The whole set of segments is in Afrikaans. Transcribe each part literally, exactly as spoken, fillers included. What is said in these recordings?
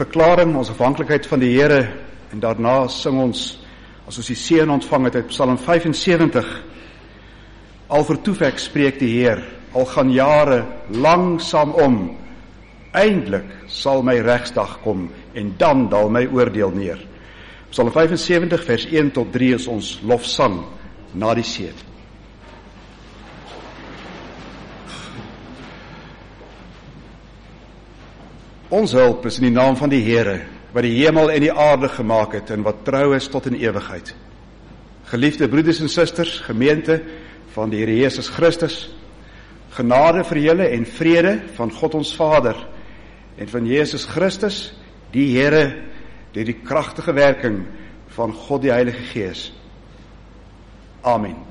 Verklaring ons afhanklikheid van die Here, en daarna sing ons, as ons die seën ontvang het uit Psalm vyfensewentig, al vertoef ek, spreek die Heer, al gaan jare langsaam om, eindelik sal my regsdag kom, en dan dal my oordeel neer. Psalm vyfensewentig vers een tot drie is ons lofsang na die seën. Ons hulp is in die naam van die Here, wat die hemel en die aarde gemaak het, en wat trou is tot in ewigheid. Geliefde broeders en susters, gemeente van die Here Jesus Christus, genade vir julle en vrede van God ons Vader, en van Jesus Christus, die Here, deur die kragtige werking van God die Heilige Gees. Amen.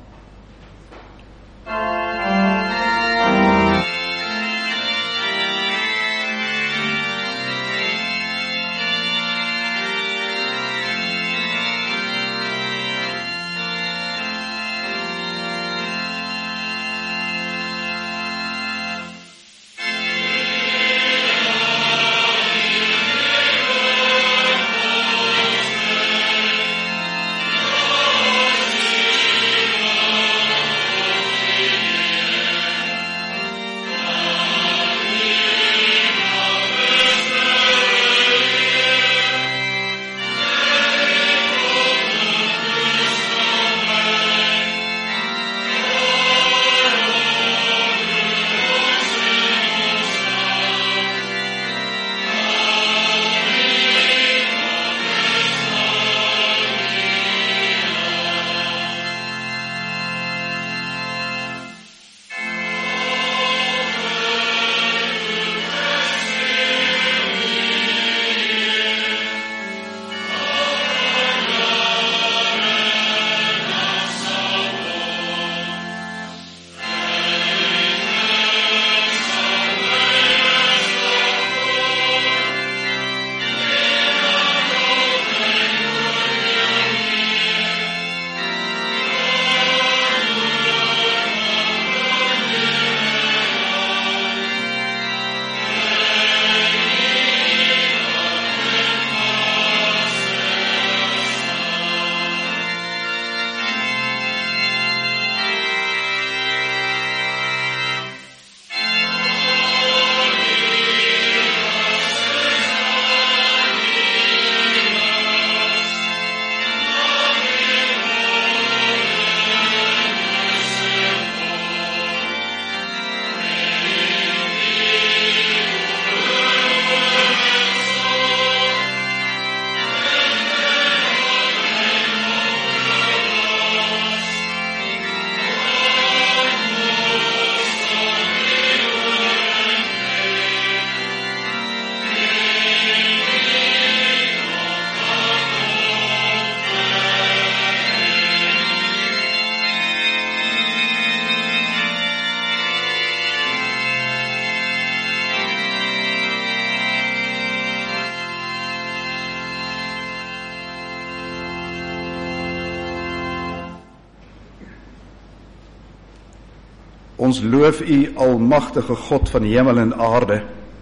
Ons loof U, almagtige God van hemel en aarde.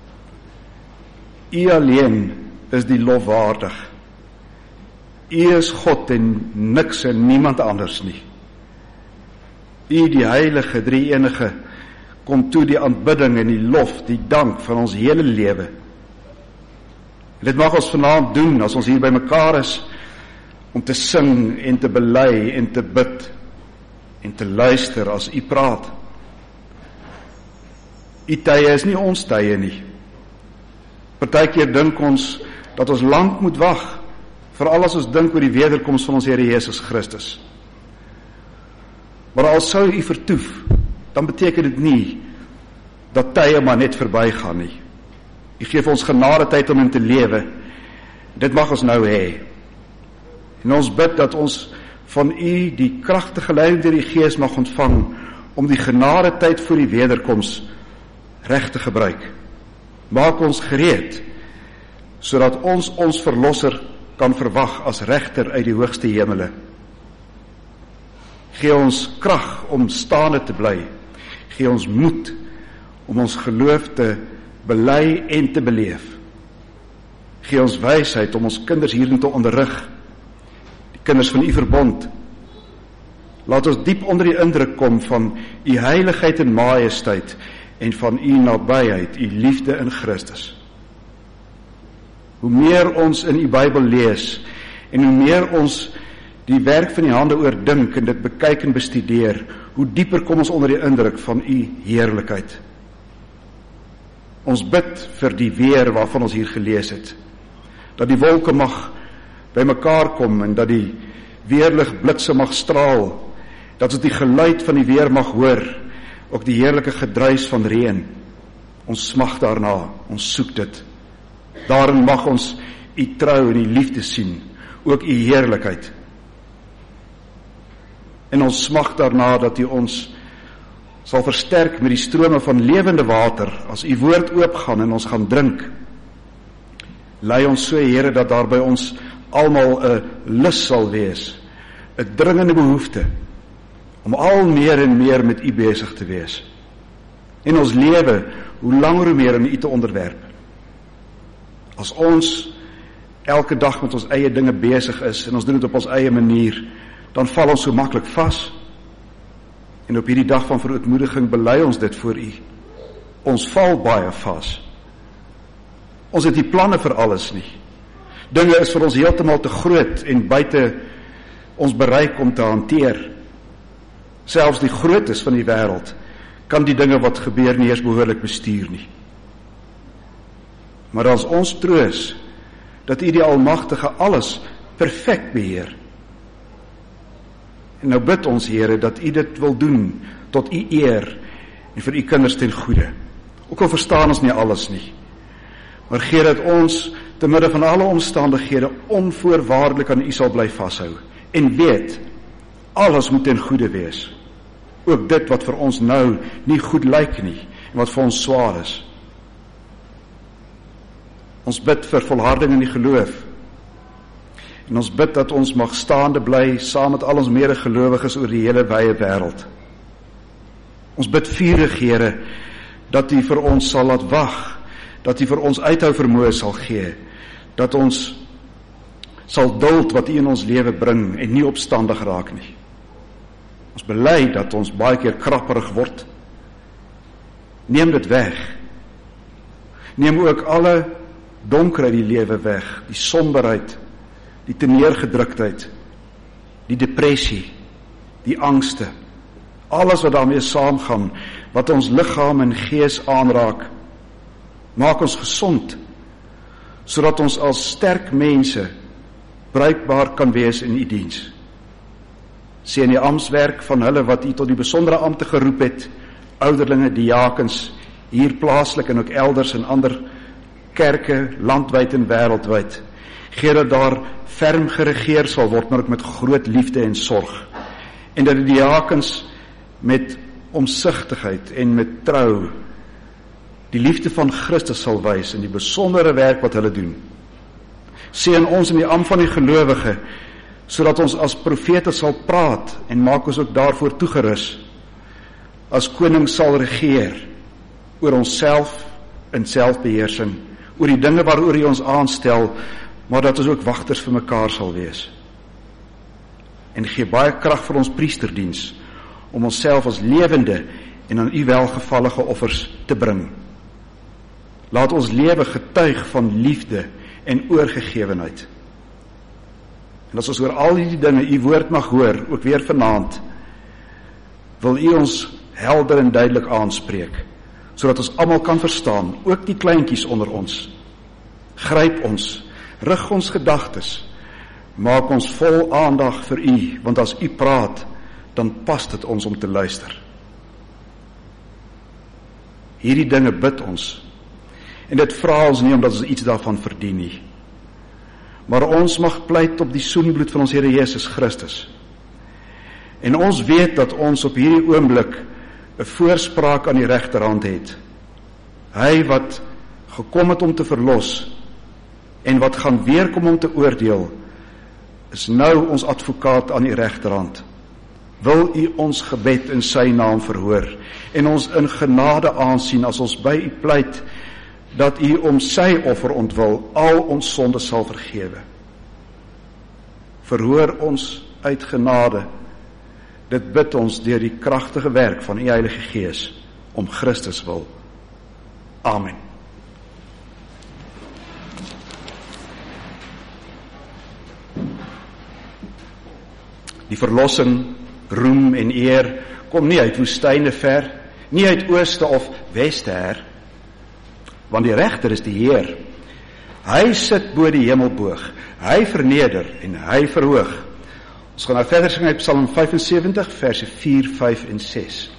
U alleen is die lof waardig. U is God en niks en niemand anders nie. U, die heilige, drie-enige, kom toe die aanbidding en die lof, die dank van ons hele lewe. Dit mag ons vanaand doen as ons hier by mekaar is, om te sing en te bely en te bid en te luister as U praat. U tye is nie ons tye nie. Partykeer dink ons dat ons lank moet wag, veral as ons dink oor die wederkoms van ons Here Jesus Christus. Maar al sou U vertoef, dan beteken dit nie dat tye maar net verbygaan nie. U gee vir ons genade tyd om in te lewe. Dit mag ons nou hê. En ons bid dat ons van U die kragtige leiding deur die Gees mag ontvang om die genade tyd voor die wederkoms reg te gebruik. Maak ons gereed, sodat ons ons verlosser kan verwag as regter uit die hoogste hemele. Gee ons krag om staande te bly. Gee ons moed om ons geloof te bely en te beleef. Gee ons wysheid om ons kinders hierin te onderrig, die kinders van u verbond. Laat ons diep onder die indruk kom van u heiligheid en majesteit en van u nabyheid, u liefde in Christus. Hoe meer ons in u Bybel lees en hoe meer ons die werk van die hande oordink en dit bekyk en bestudeer, hoe dieper kom ons onder die indruk van u heerlikheid. Ons bid vir die weer waarvan ons hier gelees het, dat die wolke mag by mekaar kom en dat die weerlig blitse mag straal, dat ons die geluid van die weer mag hoor, ook die heerlike gedruis van reën. Ons smag daarna, ons soek dit. Daarin mag ons u trou en u liefde sien, ook u heerlikheid. En ons smag daarna dat u ons sal versterk met die strome van lewende water, as u woord oopgaan en ons gaan drink. Lei ons so, Here, dat daar by ons almal 'n lus sal wees, 'n dringende behoefte, om al meer en meer met u besig te wees. En ons lewe, hoe langer hoe meer in u te onderwerp. As ons elke dag met ons eie dinge besig is, en ons doen dit op ons eie manier, dan val ons so maklik vas. En op hierdie dag van verootmoediging bely ons dit voor u. Ons val baie vas. Ons het nie planne vir alles nie. Dinge is vir ons heeltemal te groot en buite ons bereik om te hanteer. Selfs die grootes van die wêreld kan die dinge wat gebeur nie eers behoorlik bestuur nie. Maar as ons troos dat u die Almagtige alles perfek beheer. En nou bid ons, Here, dat u dit wil doen tot u eer en vir u kinders ten goeie. Ook al verstaan ons nie alles nie. Maar gee dat ons te midde van alle omstandighede onvoorwaardelik aan u sal bly vashou en weet, alles moet ten goeie wees. Ook dit wat vir ons nou nie goed lyk nie en wat vir ons swaar is. Ons bid vir volharding in die geloof. En ons bid dat ons mag staande bly saam met al ons medegelowiges oor die hele wye wêreld. Ons bid vurig, Here, dat u vir ons sal laat wag, dat u vir ons uithou vermoë sal gee, dat ons sal duld wat u in ons lewe bring en nie opstandig raak nie. Ons bely dat ons baie keer krapperig word. Neem dit weg. Neem ook alle donker uit die lewe weg, die somberheid, die teneergedruktheid, die depressie, die angste, alles wat daarmee saamgaan, wat ons liggaam en gees aanraak. Maak ons gesond, sodat ons as sterk mense bruikbaar kan wees in u diens. Sien die amptswerk van hulle wat u tot die besondere ampte geroep het, ouderlinge, diakens, hier plaaslik en ook elders in ander kerke, landwyd en wêreldwyd. Gee dat daar ferm geregeer sal word, maar ook met groot liefde en sorg. En dat die diakens met omsigtigheid en met trou die liefde van Christus sal wys in die besondere werk wat hulle doen. Seën ons in die ampt van die gelowige, sodat ons as profete sal praat en maak ons ook daarvoor toegerus. As koning sal regeer oor onsself in selfbeheersing, oor die dinge waaroor hy ons aanstel, maar dat ons ook wagters vir mekaar sal wees. En gee baie krag vir ons priesterdiens, om onsself as lewende en aan u welgevallige offers te bring. Laat ons lewe getuig van liefde en oorgegewenheid. En as ons oor al die dinge u woord mag hoor, ook weer vanaand, wil u ons helder en duidelik aanspreek, sodat ons almal kan verstaan, ook die kleintjies onder ons. Gryp ons, rig ons gedagtes, maak ons vol aandag vir u, want as u praat, dan pas dit ons om te luister. Hierdie dinge bid ons, en dit vra ons nie omdat ons iets daarvan verdien nie, maar ons mag pleit op die soenbloed van ons Here Jesus Christus. En ons weet dat ons op hierdie oomblik 'n voorspraak aan die regterhand het. Hy wat gekom het om te verlos en wat gaan weerkom om te oordeel, is nou ons advokaat aan die regterhand. Wil u ons gebed in sy naam verhoor en ons in genade aansien as ons by u pleit dat U om sy offer ontwil al ons sonde sal vergewe. Verhoor ons uit genade. Dit bid ons deur die kragtige werk van U Heilige Gees om Christus wil. Amen. Die verlossing, roem en eer kom nie uit woestyne ver, nie uit ooste of weste her, want die regter is die Heer. Hy sit bo die hemelboog, hy verneder en hy verhoog. Ons gaan nou verder sing uit Psalm vyfensewentig, verse vier, vyf en ses.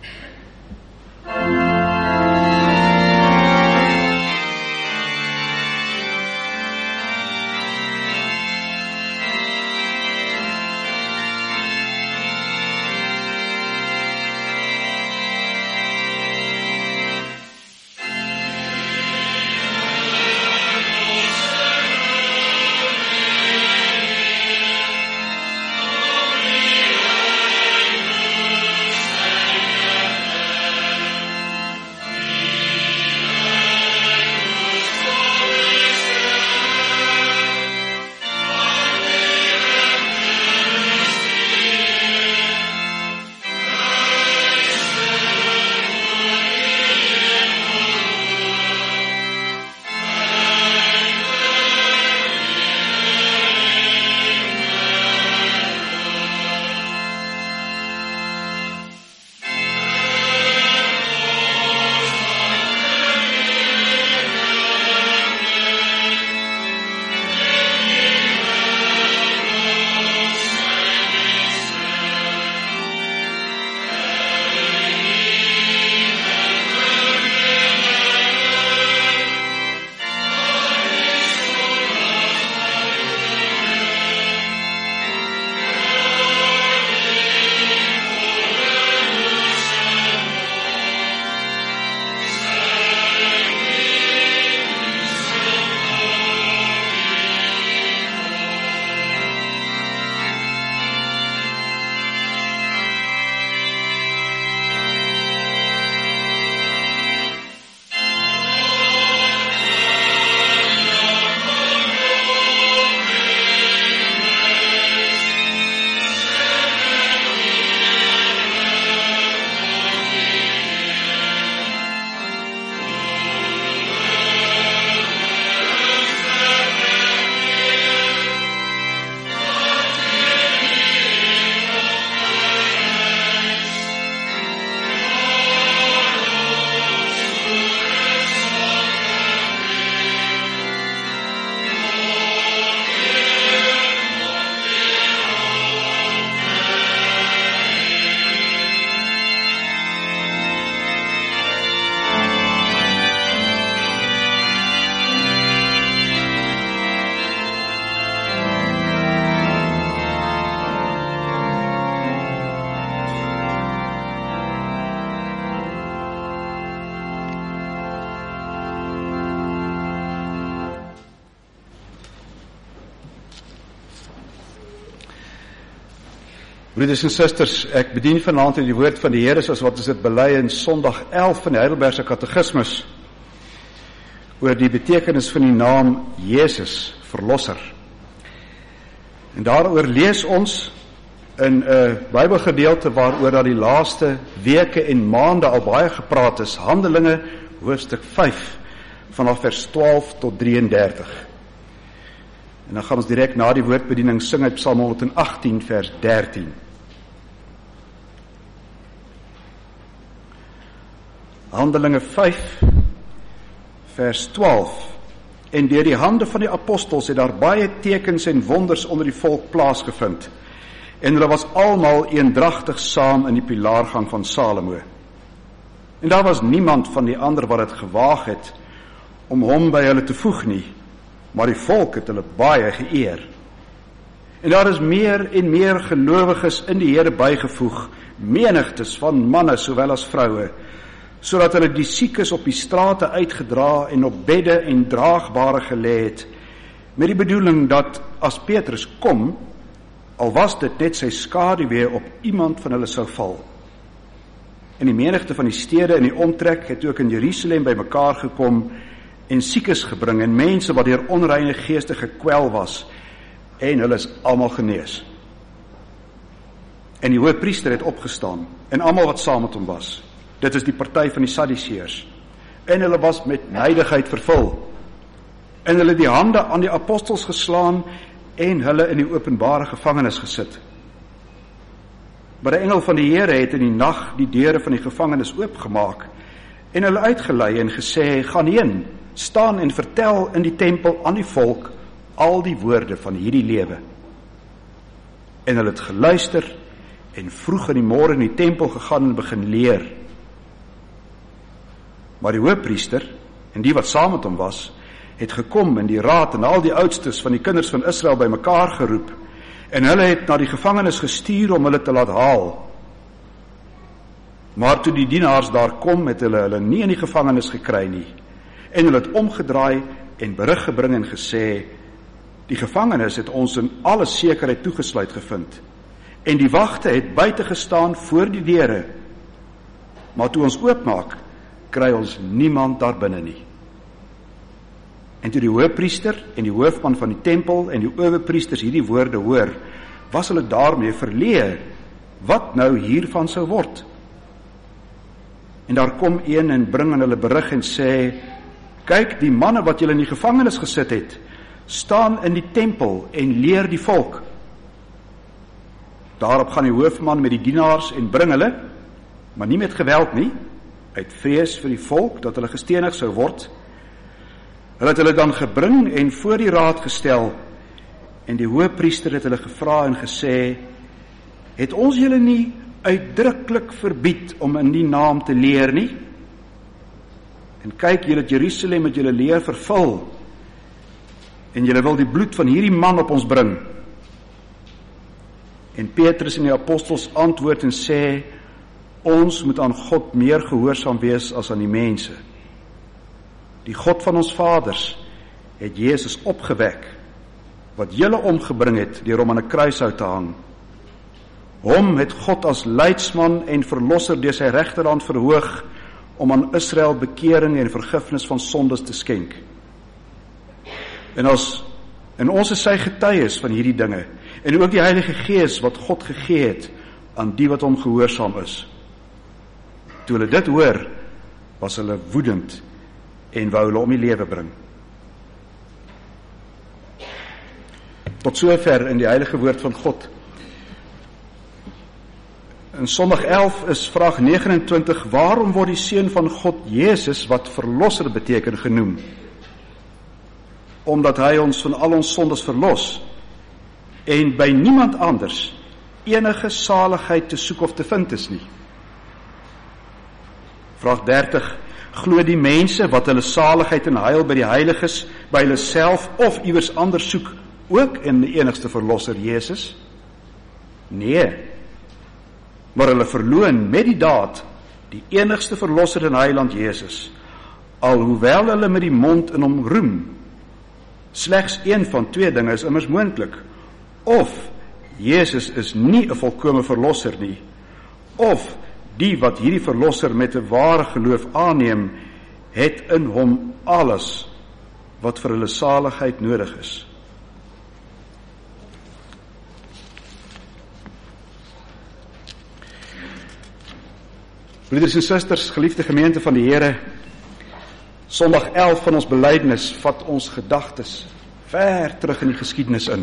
Broeders en susters, ek bedien vanaand in die woord van die Here soos wat ons dit bely in Sondag elf van die Heidelbergse Katekismus oor die betekenis van die naam Jesus, Verlosser. En daaroor lees ons in 'n Bybelgedeelte waaroor daar die laaste weke en maande al baie gepraat is, Handelinge hoofstuk vyf vanaf vers twaalf tot drieëndertig. En dan gaan ons direk na die woordbediening sing uit Psalm honderdagtien vers dertien. Handelinge vyf vers twaalf. En deur die hande van die apostels het daar baie tekens en wonders onder die volk plaasgevind. En hulle was almal eendragtig saam in die pilaargang van Salomo. En daar was niemand van die ander wat het gewaag het om hom by hulle te voeg nie, maar die volk het hulle baie geëer. En daar is meer en meer gelowiges in die Here bygevoeg, menigtes van manne sowel as vroue, sodat hulle die siekes op die strate uitgedra en op bedde en draagbare gelê het, met die bedoeling dat as Petrus kom, al was dit net sy skaduwee op iemand van hulle sou val. En die menigte van die stede in die omtrek het ook in Jerusalem bymekaar gekom, en siekes gebring, en mense wat deur onreine geeste gekwel was, en hulle is almal genees. En die hoëpriester het opgestaan, en almal wat saam met hom was. Dit is die party van die Sadduseërs. En hulle was met nydigheid vervul. En hulle die hande aan die apostels geslaan, en hulle in die openbare gevangenis gesit. Maar die engel van die Here het in die nag die deure van die gevangenis oopgemaak, en hulle uitgelei en gesê, gaan heen, staan en vertel in die tempel aan die volk al die woorde van hierdie lewe. En hulle het geluister, en vroeg in die môre in die tempel gegaan en begin leer. Maar die hoëpriester, en die wat saam met hom was, het gekom in die raad en al die oudstes van die kinders van Israel by mekaar geroep, en hulle het na die gevangenis gestuur om hulle te laat haal. Maar toe die dienaars daar kom, het hulle hulle nie in die gevangenis gekry nie, en hulle het omgedraai en berig gebring en gesê, die gevangenis het ons in alle sekerheid toegesluit gevind, en die wagte het buite gestaan voor die deure, maar toe ons oopmaak, kry ons niemand daar binne nie. En toe die hoëpriester en die hoofman van die tempel en die owerpriesters hierdie woorde hoor, was hulle daarmee verleë, wat nou hiervan sou word. En daar kom een en bring aan hulle berig en sê, kyk, die manne wat julle in die gevangenis gesit het, staan in die tempel en leer die volk. Daarop gaan die hoofman met die dienaars en bring hulle, maar nie met geweld nie, uit vrees vir die volk, dat hulle gestenig sou word. Hulle het hulle dan gebring en voor die raad gestel, en die hoëpriester het hulle gevra en gesê, het ons julle nie uitdruklik verbied om in die naam te leer nie? En kyk, julle het Jerusalem met julle leer vervul, en julle wil die bloed van hierdie man op ons bring. En Petrus en die apostels antwoord en sê, ons moet aan God meer gehoorsaam wees as aan die mense. Die God van ons vaders het Jesus opgewek, wat julle omgebring het, deur hom aan 'n kruishout te hang. Hom het God as leidsman en verlosser deur sy regterhand verhoog, om aan Israel bekering en vergifnis van sondes te skenk. En, as, en ons is sy getuies van hierdie dinge, en ook die Heilige Gees wat God gegee het, aan die wat hom gehoorsaam is. Toe hulle dit hoor, was hulle woedend, en wou hulle om die lewe bring. Tot sover in die heilige woord van God. In Sondag elf is vraag negenentwintig, waarom word die Seun van God Jezus, wat verlosser beteken, genoem? Omdat hy ons van al ons sondes verlos, en by niemand anders enige saligheid te soek of te vind is nie. Vraag dertig, glo die mense wat hulle saligheid en heil by die heiliges, by hulle self of iewers anders soek, ook in die enigste verlosser Jezus? Nee, maar hulle verloon met die daad die enigste verlosser en heiland Jezus, alhoewel hulle met die mond in hom roem. Slegs een van twee dinge is immers moontlik, of Jezus is nie 'n volkome verlosser nie, of die wat hierdie verlosser met 'n ware geloof aanneem, het in hom alles wat vir hulle saligheid nodig is. Broeders en susters, geliefde gemeente van die Here, Sondag elf van ons belydenis vat ons gedagtes ver terug in die geskiedenis in.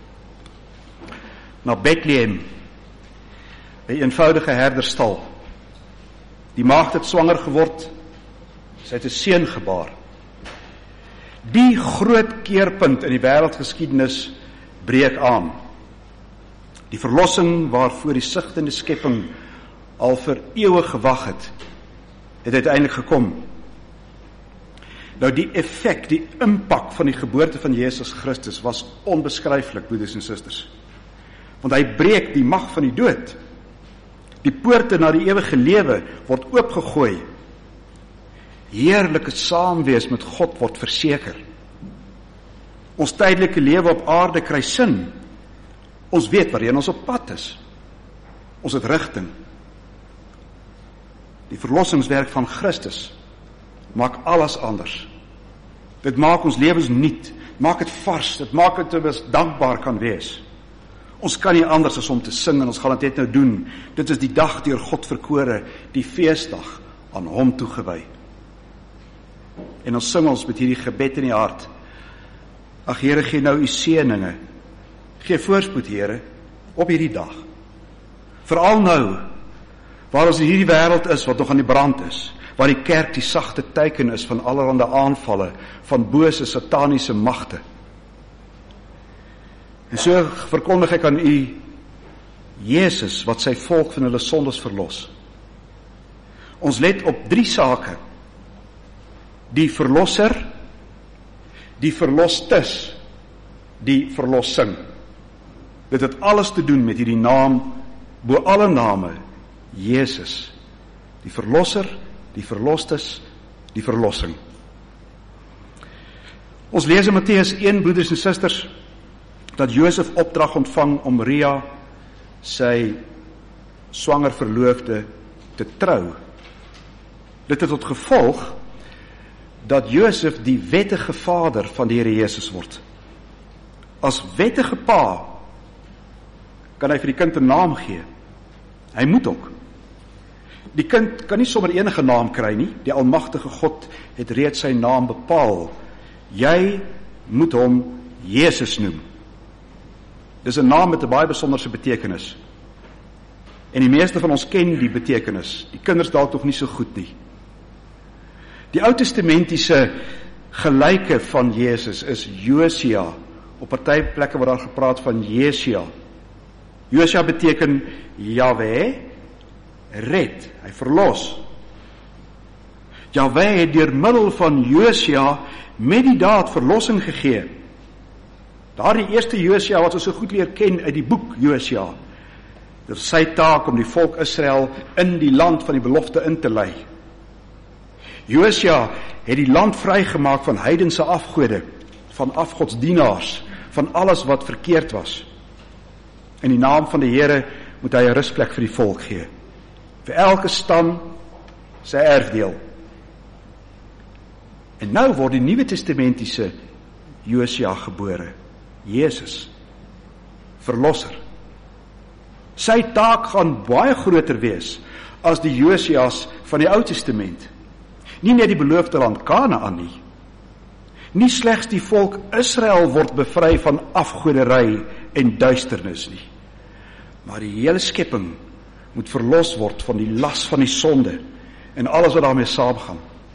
Na Bethlehem, 'n eenvoudige herderstal. Die maagd het swanger geword, sy het 'n seun gebaar. Die groot keerpunt in die wêreldgeskiedenis breek aan. Die verlossing waarvoor die sigtende skepping al vir eeue gewag het, het uiteindelik gekom. Nou die effek, die impak van die geboorte van Jesus Christus was onbeskryflik, broeders en susters. Want hy breek die mag van die dood. Die poorte na die ewige lewe word oopgegooi. Heerlike saamwees met God word verseker. Ons tydelike lewe op aarde kry sin. Ons weet waarheen ons op pad is. Ons het rigting. Die verlossingswerk van Christus maak alles anders. Dit maak ons lewens nuut, maak dit vars, dit maak dit ons dankbaar kan wees. Ons kan nie anders as om te sing, en ons gaan dit net nou doen. Dit is die dag deur God verkore, die feesdag aan hom toegewy. En ons sing ons met hierdie gebed in die hart. Ag Here, gee nou u seëninge. Gee voorspoed, Here, op hierdie dag. Veral nou, waar ons in hierdie wêreld is wat nog aan die brand is, waar die kerk die sagte teiken is van allerhande aanvalle, van bose sataniese magte. En so verkondig ek aan u, Jesus, wat sy volk van hulle sondes verlos. Ons let op drie sake. Die verlosser, die verlostes, die verlossing. Dit het alles te doen met hierdie naam, bo alle name, Jesus. Die verlosser, die verlostes, die verlossing. Ons lees in Matteus een, broeders en susters, dat Josef opdrag ontvang om Maria, sy swanger verloofde, te trou. Dit het tot gevolg dat Josef die wettige vader van die Here Jesus word. As wettige pa kan hy vir die kind 'n naam gee. Hy moet ook. Die kind kan nie sommer enige naam kry nie. Die almagtige God het reeds sy naam bepaal. Jy moet hom Jesus noem. Dis 'n naam met 'n baie besonderse betekenis. En die meeste van ons ken die betekenis. Die kinders dalk nog nie so goed nie. Die Ou Testamentiese gelyke van Jesus is Josia. Op party plekke word daar gepraat van Jesaja. Josia beteken Jahwe red, hy verlos. Jahwe het deur middel van Josia met die daad verlossing gegee. Daardie eerste Josia wat ons so goed leer ken uit die boek Josia. Dit is sy taak om die volk Israel in die land van die belofte in te lei. Josia het die land vrygemaak van heidense afgode, van afgodsdienaars, van alles wat verkeerd was. In die naam van die Here moet hy 'n rusplek vir die volk gee. Vir elke stam sy erfdeel. En nou word die Nuwe Testamentiese Josia gebore. Jesus, verlosser. Sy taak gaan baie groter wees as die Josias van die Ou Testament. Nie net die beloofde land Kanaan nie. Nie slegs die volk Israel word bevry van afgoderry en duisternis nie. Maar die hele skepping moet verlos word van die las van die sonde en alles wat daarmee saamgaan.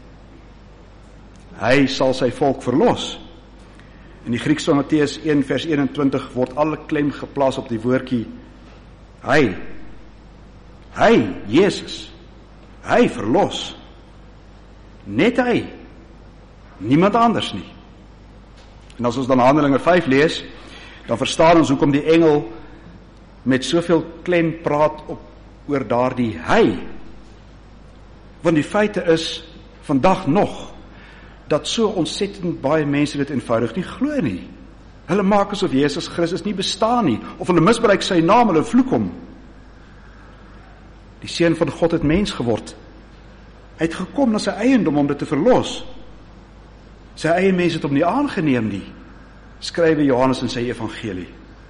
Hy sal sy volk verlos. In die Grieks van Matteus een vers eenentwintig word alle klem geplaas op die woordjie hy. Hy, Jesus. Hy verlos. Net hy. Niemand anders nie. En as ons dan Handelinge vyf lees, dan verstaan ons hoekom die engel met soveel klem praat op oor daardie hy. Want die feite is vandag nog dat so ontsettend baie mense dit eenvoudig nie glo nie. Hulle maak asof Jesus Christus nie bestaan nie, of hulle misbruik sy naam, hulle vloek hom. Die Seun van God het mens geword. Hy het gekom na sy eiendom om dit te verlos. Sy eie mense het hom nie aangeneem nie, skrywe Johannes in sy evangelie.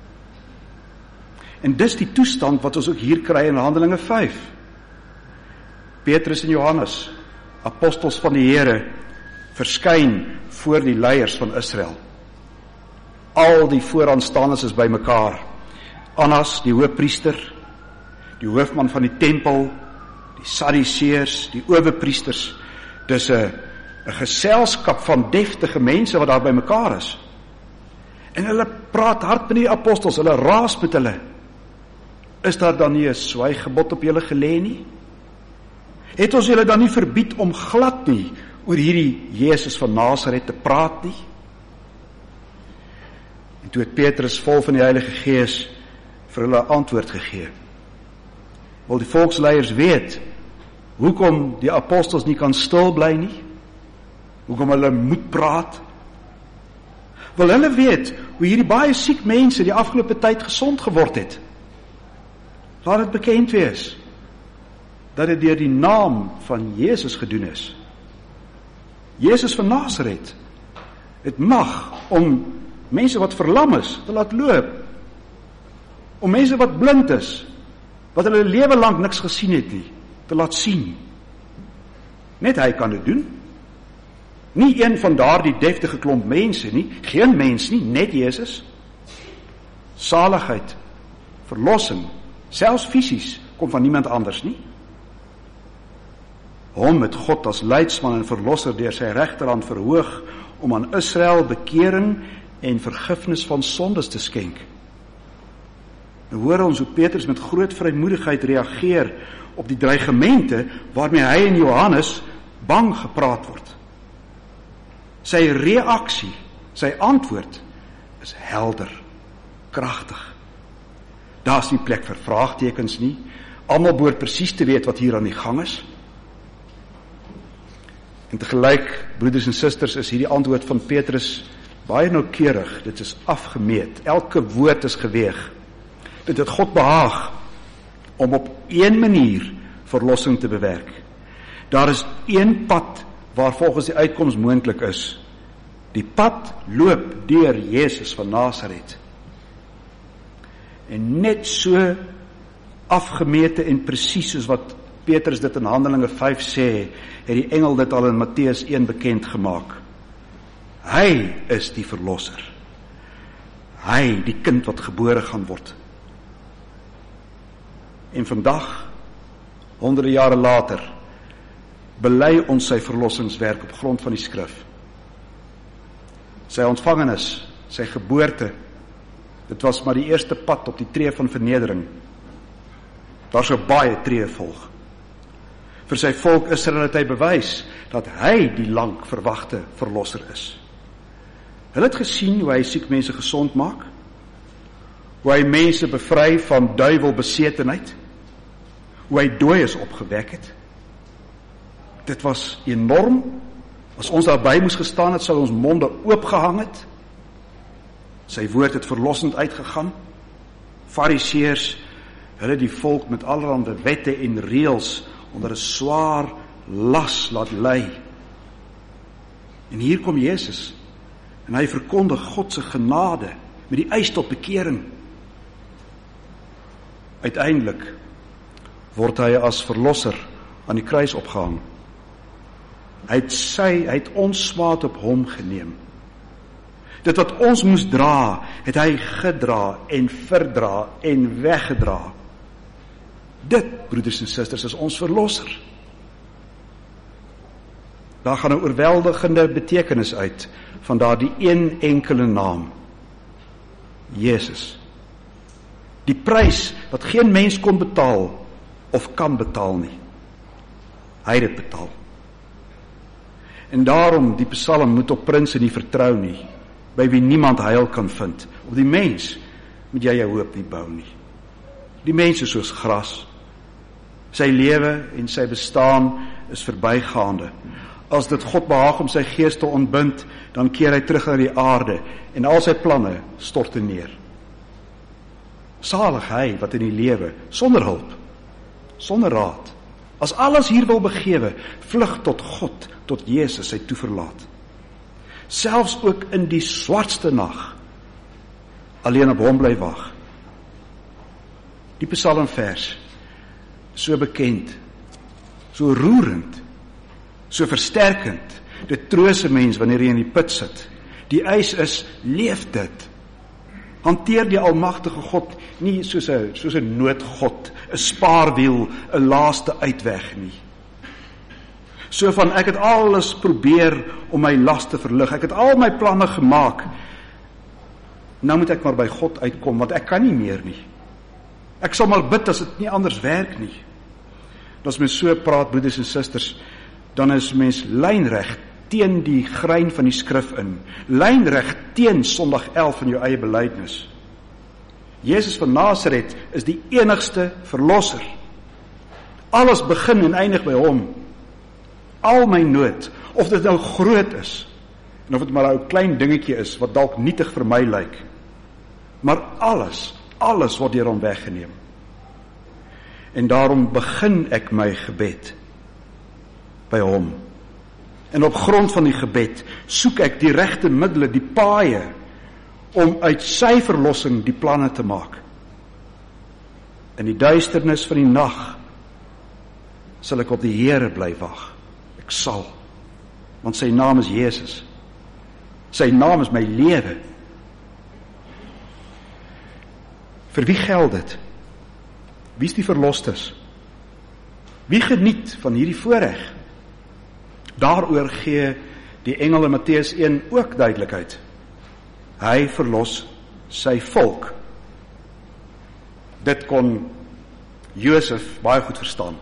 En dis die toestand wat ons ook hier kry in Handelinge vyf. Petrus en Johannes, apostels van die Here, verskyn voor die leiers van Israel. Al die vooraanstaandes is by mekaar. Annas, die hoofpriester, die hoofman van die tempel, die Sadduseërs, die owerpriesters. Dis 'n 'n geselskap van deftige mense wat daar by mekaar is. En hulle praat hard met die apostels, hulle raas met hulle. Is daar dan nie 'n swygebod op julle gelê nie? Het ons julle dan nie verbied om glad nie oor hierdie Jesus van Nasaret te praat nie? En toe het Petrus vol van die Heilige Gees vir hulle antwoord gegee. Wil die volksleiers weet hoekom die apostels nie kan stil bly nie? Hoekom hulle moet praat? Wil hulle weet hoe hierdie baie siek mense die afgelope tyd gesond geword het? Laat dit bekend wees dat dit deur die naam van Jesus gedoen is. Jesus van Nasaret, het mag om mense wat verlam is, te laat loop. Om mense wat blind is, wat hulle lewe lang niks gesien het nie, te laat sien. Net hy kan dit doen. Nie een van daardie deftige klomp mense nie, geen mens nie, net Jesus. Saligheid, verlossing, selfs fisies, kom van niemand anders nie. Hom het God as leidsman en verlosser deur sy regterhand verhoog om aan Israel bekering en vergifnis van sondes te skenk. Nou hoor ons hoe Petrus met groot vrymoedigheid reageer op die dreigemente waarmee hy en Johannes bang gepraat word. Sy reaksie, sy antwoord is helder, kragtig. Daar is nie plek vir vraagtekens nie. Almal behoort presies te weet wat hier aan die gang is. En tegelyk, broeders en susters, is hierdie antwoord van Petrus baie noukeurig. Dit is afgemeet. Elke woord is geweeg. Dit het God behaag om op een manier verlossing te bewerk. Daar is een pad waar volgens die uitkoms moontlik is. Die pad loop deur Jesus van Nasaret. En net so afgemete en presies soos wat Petrus dit in Handelinge vyf sê, het die engel dit al in Matteus een bekend gemaak. Hy is die verlosser. Hy, die kind wat gebore gaan word. En vandag, honderde jare later, bely ons sy verlossingswerk op grond van die skrif. Sy ontvangenis, sy geboorte, dit was maar die eerste pad op die tree van vernedering. Daar sou baie tree volg. Vir sy volk Israel het hy bewys dat hy die lang verwagte verlosser is. Hulle het gesien hoe hy siek mense gesond maak, hoe hy mense bevry van duiwelbesetenheid, hoe hy dooies opgewek het. Dit was enorm. As ons daarby moes gestaan het, sou ons monde oopgehang het. Sy woord het verlossend uitgegaan. Fariseërs, hulle die volk met allerhande wette en reëls onder 'n swaar las laat lei. En hier kom Jesus, en hy verkondig God se genade met die eis tot bekering. Uiteindelik word hy as verlosser aan die kruis opgehang. Hy het sy, hy het ons swaard op hom geneem. Dit wat ons moes dra, het hy gedra en verdra en weggedra. Dit, broeders en susters, is ons verlosser. Daar gaan 'n oorweldigende betekenis uit van daardie een enkele naam, Jesus. Die prys wat geen mens kon betaal of kan betaal nie. Hy het dit betaal. En daarom, die psalm moet op prinse nie vertrou nie, by wie niemand heil kan vind. Op die mens moet jy jou hoop nie bou nie. Die mens is soos gras. Sy lewe en sy bestaan is verbygaande. As dit God behaag om sy gees te ontbind, dan keer hy terug na die aarde en al sy planne stort neer. Salig hy wat in die lewe, sonder hulp, sonder raad, as alles hier wil begewe, vlug tot God, tot Jesus, sy toeverlaat. Selfs ook in die swartste nag, alleen op hom bly wag. Die psalmvers, so bekend, so roerend, so versterkend, dit troos 'n mens wanneer jy in die put sit. Die eis is, leef dit. Hanteer die almagtige God nie soos 'n soos 'n noodgod, 'n spaarwiel, 'n laaste uitweg nie. So van, ek het alles probeer om my las te verlig, ek het al my planne gemaak, nou moet ek maar by God uitkom, want ek kan nie meer nie. Ek sal maar bid as dit nie anders werk nie. As mens so praat, broeders en susters, dan is mens lynreg teen die grein van die skrif in, lynreg teen Sondag elf van jou eie belydenis. Jesus van Nasaret is die enigste verlosser. Alles begin en eindig by hom. Al my nood, of dit nou groot is, en of dit maar 'n klein dingetjie is, wat dalk nietig vir my lyk, maar alles, alles word deur hom weggeneem. En daarom begin ek my gebed by hom. En op grond van die gebed soek ek die regte middele, die paaie, om uit sy verlossing die planne te maak. In die duisternis van die nag sal ek op die Here bly wag. Ek sal, want sy naam is Jesus. Sy naam is my lewe. Vir wie geld dit? Wie is die verlostes? Wie geniet van hierdie voorreg? Daaroor gee die engel in Matteus een ook duidelikheid. Hy verlos sy volk. Dit kon Josef baie goed verstaan.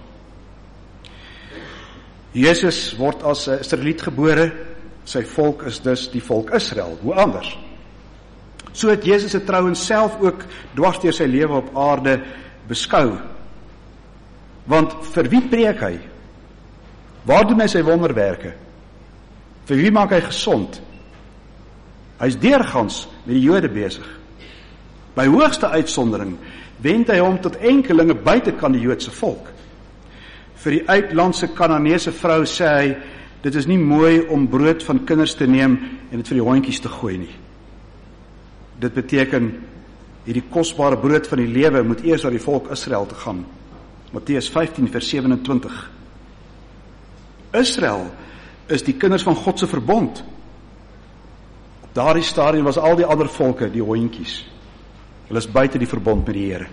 Jesus word as 'n Israeliet gebore, sy volk is dus die volk Israel, hoe anders? So het Jesus se trouens self ook dwars deur sy lewe op aarde beskou. Want vir wie preek hy? Waar doen hy sy wonderwerke? Vir wie maak hy gesond? Hy is deurgangs met die Jode besig. By hoogste uitsondering wend hy hom tot enkelinge buitekant die Joodse volk. Vir die uitlandse Kanaanese vrou sê hy, dit is nie mooi om brood van kinders te neem en dit vir die hondjies te gooi nie. Dit beteken, hierdie kosbare brood van die lewe moet eers na die volk Israel te gaan. Matteus vyftien vers sewenentwintig. Israel is die kinders van God se verbond. Op daardie stadium was al die ander volke die hondjies. Hulle is buite die verbond met die Here.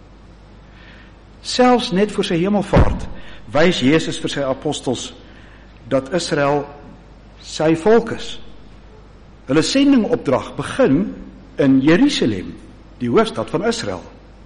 Selfs net voor sy hemelvaart wys Jesus vir sy apostels dat Israel sy volk is. Hulle sendingopdrag begin in Jerusalem, die hoofstad van Israel.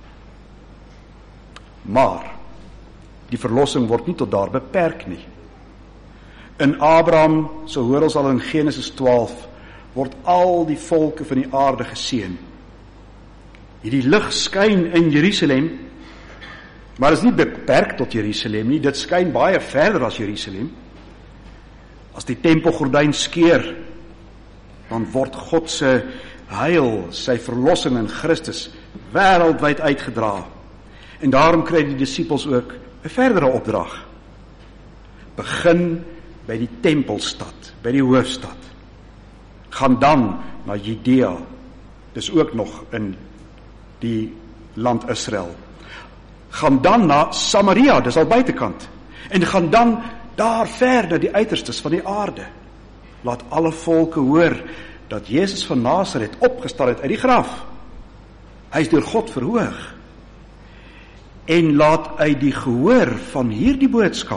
Maar die verlossing word nie tot daar beperk nie. In Abraham, so hoor ons al in Genesis twaalf, word al die volke van die aarde geseën. Hierdie lig skyn in Jerusalem, maar is nie beperk tot Jerusalem nie, dit skyn baie verder as Jerusalem. As die tempelgordyn skeur, dan word God se heil, sy verlossing in Christus wêreldwyd uitgedra. En daarom kry die disippels ook 'n verdere opdrag. Begin by die tempelstad, by die hoofstad. Gaan dan na Judea. Dis ook nog in die land Israel. Gaan dan na Samaria, dis al buitekant. En gaan dan daar ver na die uiterstes van die aarde. Laat alle volke hoor dat Jesus van Nasaret opgestaan het uit die graf. Hy is deur God verhoog. En laat uit die gehoor van hierdie boodskap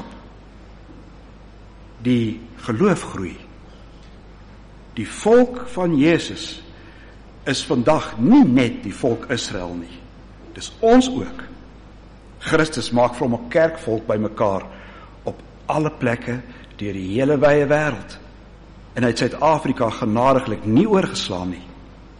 die geloof groei. Die volk van Jesus is vandag nie net die volk Israel nie. Dis ons ook. Christus maak van 'n kerkvolk bymekaar op alle plekke deur die hele wye wêreld. En hy het Suid-Afrika genadiglik nie oorgeslaan nie.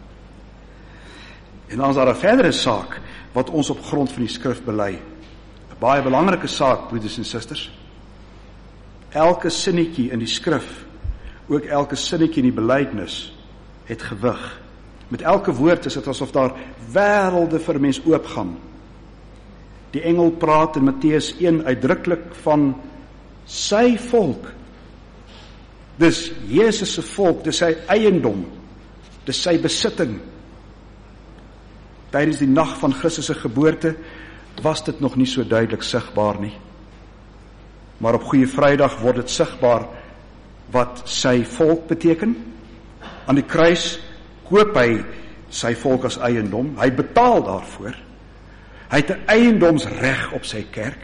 En dan is daar 'n verdere saak wat ons op grond van die skrif bely. 'n Baie belangrike saak, broeders en susters. Elke sinnetjie in die skrif, ook elke sinnetjie in die belydenis, het gewig. Met elke woord is dit asof daar wêrelde vir mens oopgaan. Die engel praat in Matteus een uitdruklik van sy volk. Dis Jesus se volk, dis sy eiendom, dis sy besitting. Tydens die nag van Christus se geboorte was dit nog nie so duidelik sigbaar nie. Maar op Goeie Vrydag word dit sigbaar wat sy volk beteken. Aan die kruis koop hy sy volk as eiendom, hy betaal daarvoor. Hy het 'n eiendomsreg op sy kerk.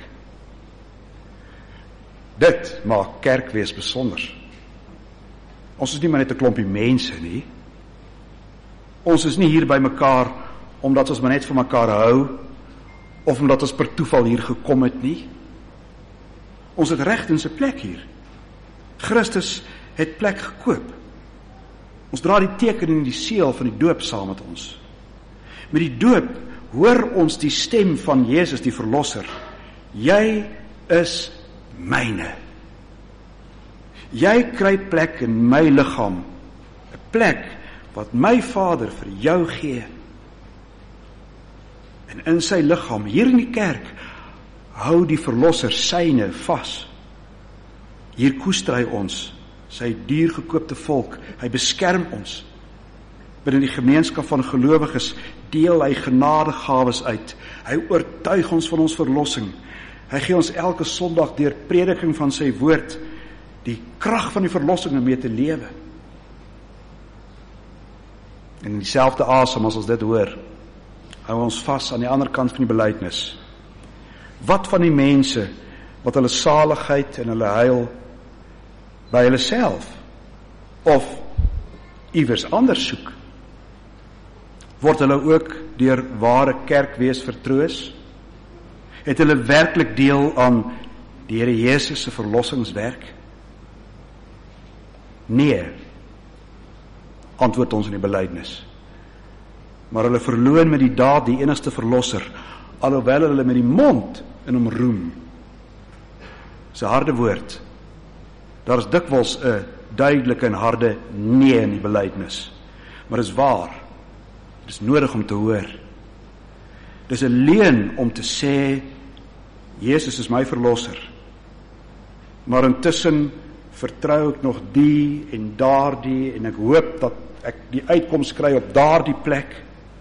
Dit maak kerkwees besonder. Ons is nie maar net 'n klompie mense nie. Ons is nie hier by mekaar omdat ons maar net vir mekaar hou, of omdat ons per toeval hier gekom het nie. Ons het reg in sy plek hier. Christus het plek gekoop. Ons dra die teken en die seël van die doop saam met ons. Met die doop hoor ons die stem van Jesus die Verlosser. Jy is myne. Jy kry plek in my liggaam, 'n plek wat my Vader vir jou gee. En in sy liggaam, hier in die kerk, hou die Verlosser syne vas. Hier koester hy ons, sy duurgekoopte volk, hy beskerm ons. Binne die gemeenskap van gelowiges deel hy genadegawes uit. Hy oortuig ons van ons verlossing. Hy gee ons elke Sondag deur prediking van sy woord die krag van die verlossing om mee te lewe. En in dieselfde asem as ons dit hoor, hou ons vas aan die ander kant van die belydenis. Wat van die mense wat hulle saligheid en hulle heil by hulle self of iewers anders soek? Word hulle ook deur ware kerkwees vertroos? Het hulle werklik deel aan die Here Jesus se verlossingswerk? Nee, antwoord ons in die belydenis. Maar hulle verloon met die daad die enigste verlosser, alhoewel hulle met die mond in hom roem. Dis 'n harde woord. Daar is dikwels 'n duidelike en harde nee in die belydenis. Maar dit is waar. Dit is nodig om te hoor. Dit is 'n leuen om te sê, Jesus is my verlosser. Maar intussen vertrou ek nog die en daardie en ek hoop dat ek die uitkoms kry op daardie plek.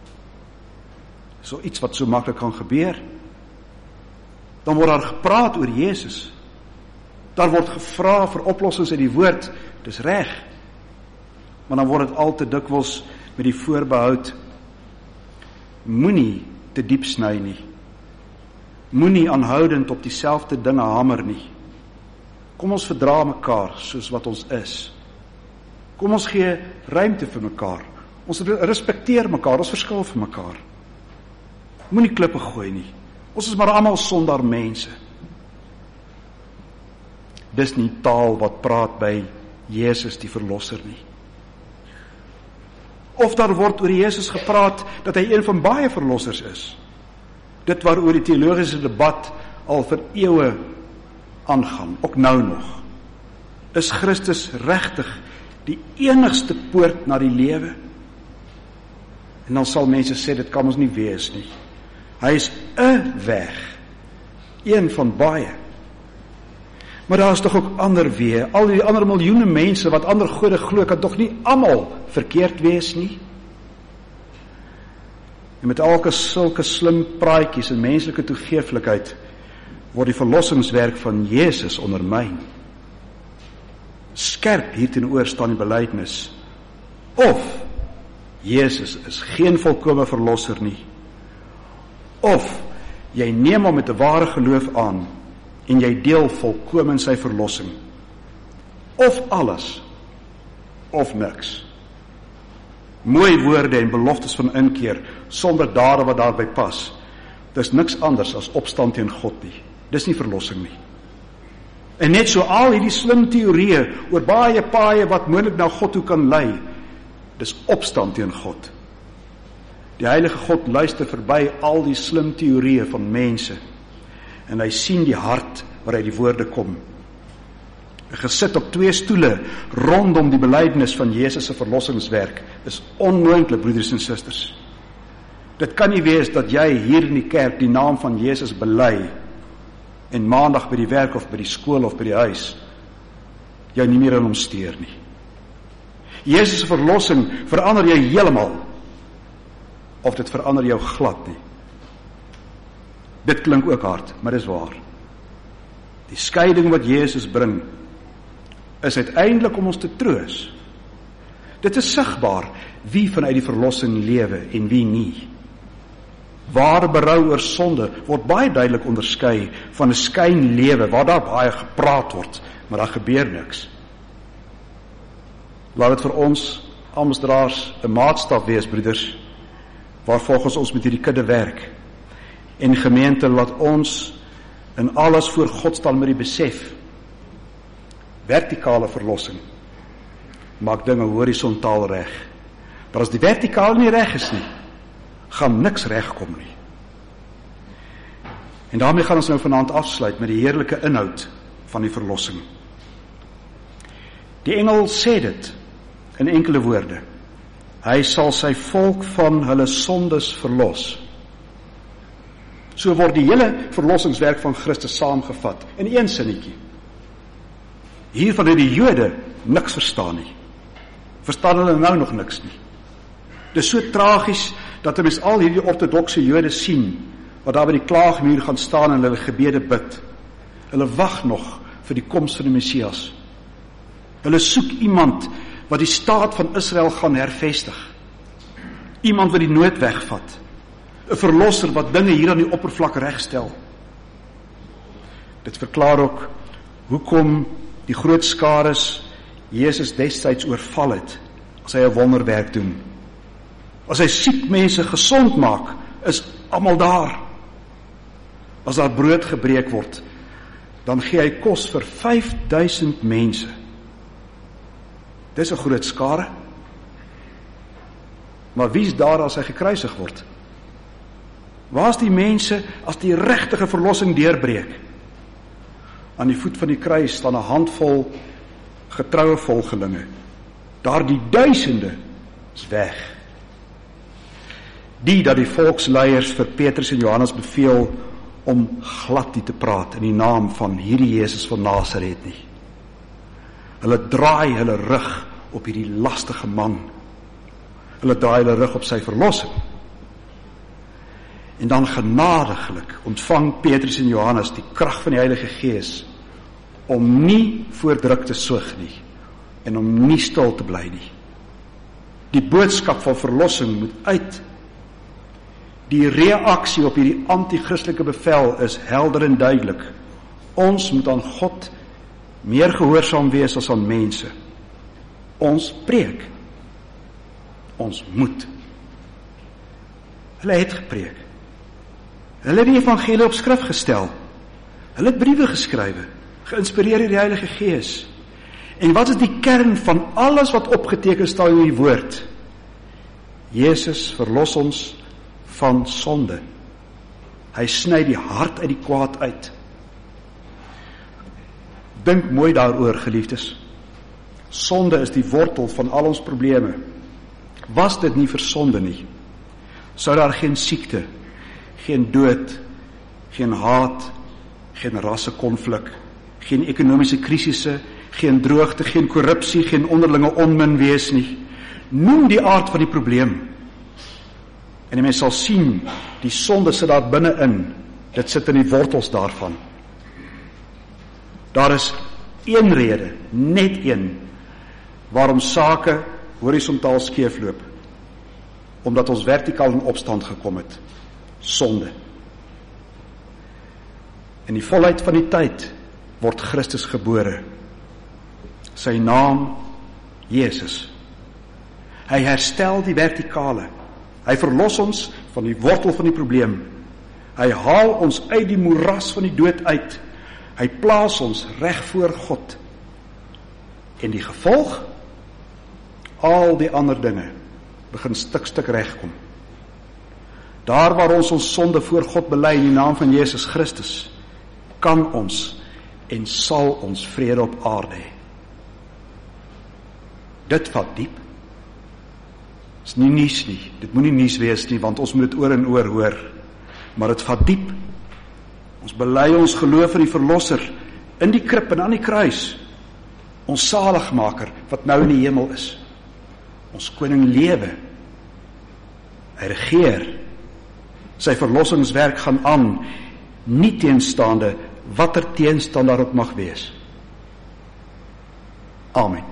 So iets wat so maklik kan gebeur. Dan word daar gepraat oor Jesus. Daar word gevra vir oplossings uit die woord. Dis reg. Maar dan word dit al te dikwels met die voorbehoud, moenie te diep sny nie. Moenie aanhoudend op dieselfde dinge hamer nie. Kom ons verdra mekaar soos wat ons is. Kom ons gee ruimte vir mekaar. Ons respekteer mekaar, ons verskil vir mekaar. Moenie klippe gooi nie. Ons is maar almal sondaar mense. Dis nie taal wat praat by Jesus die verlosser nie. Of daar word oor Jesus gepraat dat hy een van baie verlossers is. Dit waaroor die teologiese debat al vir eeue aangaan, ook nou nog. Is Christus regtig die enigste poort na die lewe? En dan sal mense sê, dit kan ons nie wees nie. Hy is 'n weg, een van baie. Maar daar is tog ook ander weë. Al die ander miljoene mense wat ander gode glo, kan tog nie almal verkeerd wees nie. En met elke sulke slim praatjies en menslike toegeeflikheid word die verlossingswerk van Jesus ondermyn. Skerp hierteenoor staan die belydenis. Of Jesus is geen volkomme verlosser nie. Of jy neem hom met 'n ware geloof aan en jy deel volkome in sy verlossing. Of alles, of niks. Mooi woorde en beloftes van inkeer, sonder dade wat daarby pas. Dis niks anders as opstand teen God nie. Dis nie verlossing nie. En net so al hierdie slim teorieë oor baie paaie wat moontlik na God toe kan lei, dis opstand teen God. Die Heilige God luister verby al die slim teorieë van mense en hy sien die hart waaruit die woorde kom. Gesit op twee stoele rondom die belydenis van Jesus se verlossingswerk is onmoontlik, broeders en susters. Dit kan nie wees dat jy hier in die kerk die naam van Jesus bely en maandag by die werk of by die skool of by die huis jou nie meer in hom steur nie. Jesus se verlossing verander jou heeltemal, of dit verander jou glad nie. Dit klink ook hard, maar dis waar. Die skeiding wat Jesus bring is uiteindelik om ons te troos. Dit is sigbaar wie vanuit die verlossing lewe en wie nie. Ware berou oor sonde word baie duidelik onderskei van 'n skynlewe waar daar baie gepraat word, maar daar gebeur niks. Laat dit vir ons amptdraers 'n maatstaf wees, broeders, waar volgens ons met hierdie kudde werk. En gemeente, laat ons in alles voor God staan met die besef. Vertikale verlossing maak dinge horisontaal reg. Maar as die vertikaal nie reg is nie, gaan niks regkom nie. En daarmee gaan ons nou vanaand afsluit met die heerlike inhoud van die verlossing. Die engel sê dit in enkele woorde. Hy sal sy volk van hulle sondes verlos. So word die hele verlossingswerk van Christus saamgevat in een sinnetjie. Hier van die Jode niks verstaan nie. Verstaan hulle nou nog niks nie. Dit is so tragies, dat ons al hierdie ortodokse Jode sien, wat daar by die klaagmuur gaan staan en hulle gebede bid. Hulle wag nog vir die koms van die Messias. Hulle soek iemand wat die staat van Israel gaan hervestig. Iemand wat die nood wegvat. 'n Verlosser wat dinge hier aan die oppervlak regstel. Dit verklaar ook hoekom die groot skares Jesus destyds oorval het, as hy 'n wonderwerk doen. As hy siek mense gesond maak, is almal daar. As daar brood gebreek word, dan gee hy kos vir vyf duisend mense. Dis 'n groot skare. Maar wie is daar as hy gekruisig word? Waar is die mense as die regtige verlossing deurbreek? Aan die voet van die kruis staan 'n handvol getroue volgelinge. Daar die duisende is weg. Die dat die volksleiers vir Petrus en Johannes beveel om glad nie te praat in die naam van hierdie Jesus van Nasaret nie. Hulle draai hulle rug op hierdie lastige man. Hulle draai hulle rug op sy verlossing. En dan genadiglik ontvang Petrus en Johannes die krag van die Heilige Gees om nie voor druk te soeg nie en om nie stil te bly nie. Die boodskap van verlossing moet uit. Die reaksie op hierdie anti-christelike bevel is helder en duidelik. Ons moet aan God meer gehoorsaam wees as aan mense. Ons preek. Ons moet. Hulle het gepreek. Hulle het die evangelie op skrif gestel. Hulle het briewe geskrywe, geïnspireer deur die Heilige Gees. En wat is die kern van alles wat opgeteken staan in die woord? Jesus verlos ons van sonde. Hy sny die hart uit die kwaad uit. Dink mooi daaroor, geliefdes. Sonde is die wortel van al ons probleme. Was dit nie vir sonde nie, sou daar geen siekte, geen dood, geen haat, geen rassekonflik, geen ekonomiese krisisse, geen droogte, geen korrupsie, geen onderlinge onmin wees nie. Noem die aard van die probleem. En die mens sal sien, die sonde sit daar binne-in, dit sit in die wortels daarvan. Daar is een rede, net een, waarom sake horisontaal skeefloop, omdat ons vertikaal in opstand gekom het, sonde. In die volheid van die tyd word Christus gebore. Sy naam Jesus. Hy herstel die vertikale. Hy verlos ons van die wortel van die probleem. Hy haal ons uit die moeras van die dood uit. Hy plaas ons reg voor God. En die gevolg? Al die ander dinge begin stuk stuk regkom. Daar waar ons ons sonde voor God bely in die naam van Jesus Christus, kan ons en sal ons vrede op aarde hê. Dit vat diep. Dit is nie nuus nie. Dit moet nie nuus wees nie, want ons moet dit oor en oor hoor. Maar dit vat diep. Ons bely ons geloof in die Verlosser, in die krib en aan die kruis. Ons saligmaker, wat nou in die hemel is. Ons koning lewe. Hy regeer. Sy verlossingswerk gaan aan, nie teenstaande watter teenstand daarop mag wees. Amen.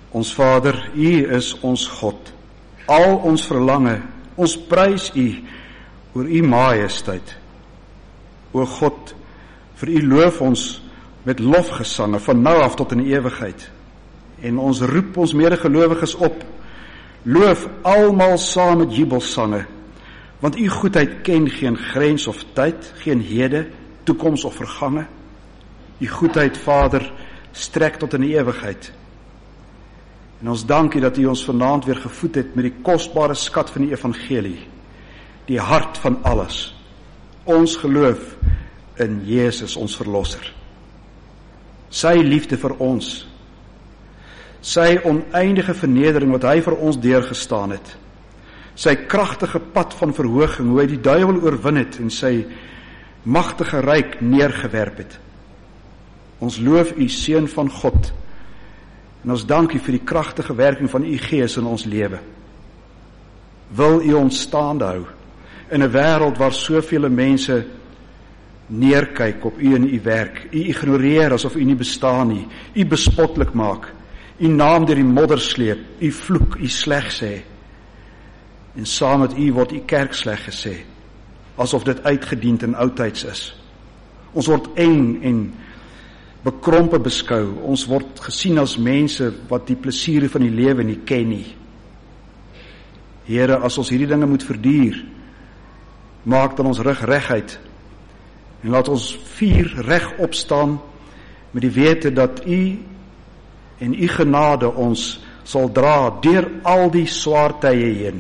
Ons Vader, U is ons God. Al ons verlange, ons prys U oor U majesteit. O God, vir U loof ons met lofgesange van nou af tot in die ewigheid. En ons roep ons medegelowiges op, loof almal saam met jubelsange, want U goedheid ken geen grens of tyd, geen hede, toekoms of vergange. U goedheid, Vader, strek tot in die ewigheid. En ons dank U dat U ons vanaand weer gevoed het met die kosbare skat van die evangelie, die hart van alles, ons geloof in Jesus, ons verlosser. Sy liefde vir ons, sy oneindige vernedering wat hy vir ons deurgestaan het, sy kragtige pad van verhooging, hoe hy die duiwel oorwin het en sy magtige ryk neergewerp het. Ons loof U, Seun van God, en ons dank U vir die kragtige werking van U Gees in ons lewe. Wil U ons staande hou in 'n wêreld waar soveel mense neerkyk op U en U werk, U ignoreer asof U nie bestaan nie, U bespotlik maak, U naam deur die modder sleep, U vloek, U sleg sê. En saam met U word U kerk sleg gesê, asof dit uitgedient en oudtyds is. Ons word eng en bekrompe beskou, ons word gesien as mense wat die plesiere van die lewe nie ken nie. Here, as ons hierdie dinge moet verduur, maak dan ons rug reguit, en laat ons vuur reg opstaan, met die wete dat U en U genade ons sal dra deur al die swaar tye heen.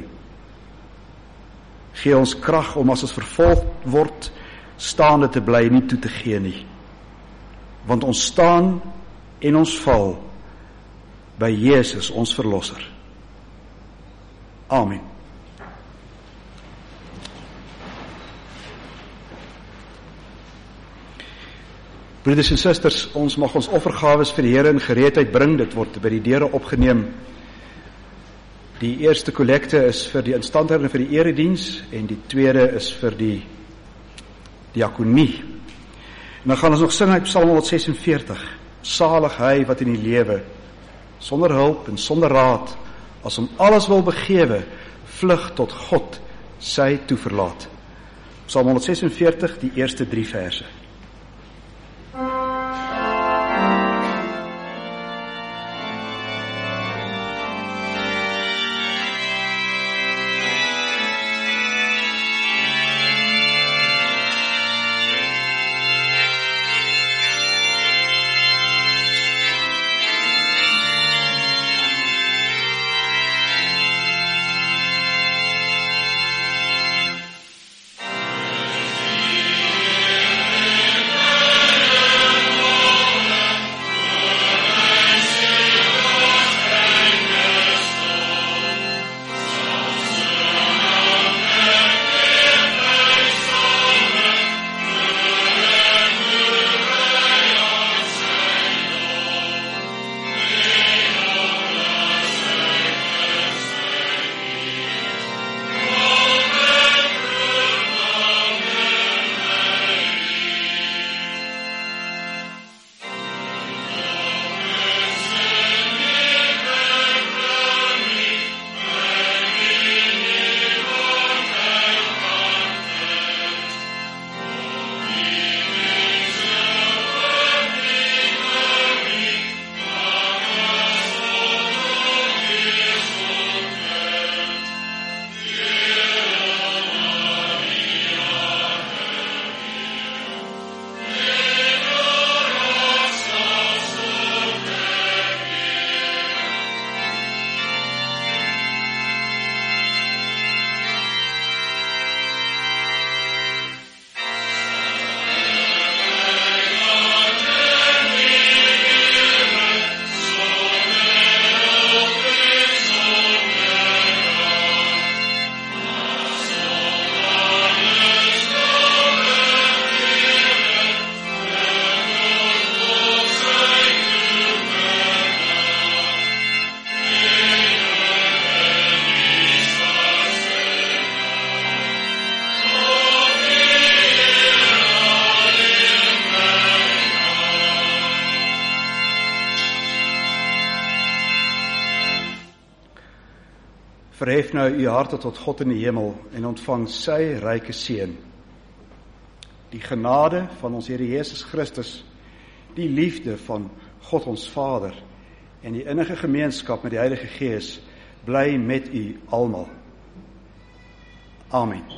Gee ons krag om as ons vervolg word, staande te bly, nie toe te gee nie. Want ons staan en ons val by Jesus, ons verlosser. Amen. Broeders en susters, ons mag ons offergawes vir die Here in gereedheid bring. Dit word by die deure opgeneem. Die eerste kollekte is vir die instandhouding vir die erediens en die tweede is vir die diakonie. En dan gaan ons nog sing uit Psalm honderdsesenveertig. Salig hy wat in die lewe, sonder hulp en sonder raad, as hom alles wil begewe, vlug tot God sy toeverlaat. Psalm honderdsesenveertig, die eerste drie verse. Amen. verhef nou u harte tot God in die hemel en ontvang sy ryke seën. Die genade van ons Here Jesus Christus, die liefde van God ons Vader en die innige gemeenskap met die Heilige Gees bly met u almal. Amen.